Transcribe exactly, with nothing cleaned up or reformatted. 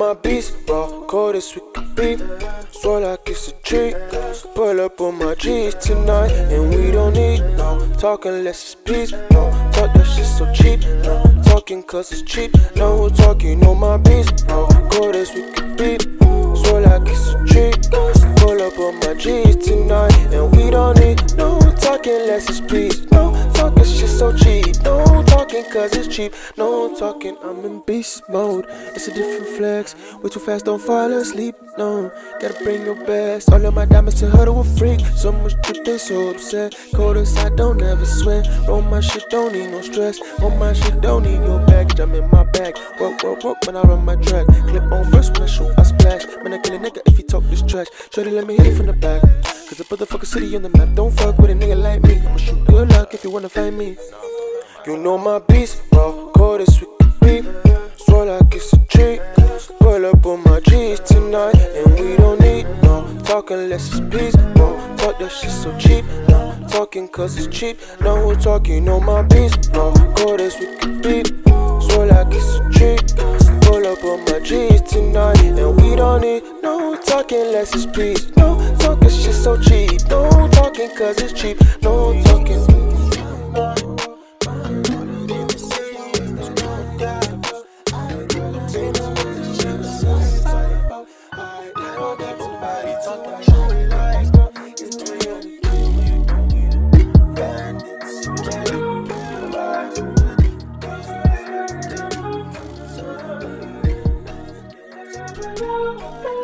my beats, raw, cold as we could be. So like it's a treat. Pull up on my G's tonight, and we don't need no talking less is peace. No talk, that shit so cheap. No talking cause it's cheap. No talking on my beats, raw, cold as we could be. So like it's a treat. Pull up on my G's tonight, and we don't need no talking less is peace. No talking shit so cheap. No talking cause it's cheap. No talking, I'm in beast mode. It's a different flex. Way too fast, don't fall asleep. No, gotta bring your best. All of my diamonds to her to a freak. So much drip, they so upset. Cold inside, don't ever sweat. Roll my shit, don't need no stress. Roll my shit, don't need your baggage. I'm in my bag. Work, work, work when I run my track. Clip on burst when I shoot, I splash. Man, I kill a nigga if he talk this trash. Shorty, let me hit it from the back. Cause the motherfucker city on the map. Don't fuck with a nigga like me. I'ma shoot good luck if you wanna find me. You know my beats, raw, cold as we could be. So like it's a treat. Pull up on my G's tonight, and we don't need no talking less is peace. No talk, that shit so cheap. No talking cause it's cheap. No we're talking on my beats, raw, cold as we could be. So like it's a treat. Pull up on my G's tonight, and we don't need no talking less is peace. No talking shit so cheap. No talking cause it's cheap. No talking. Thank you.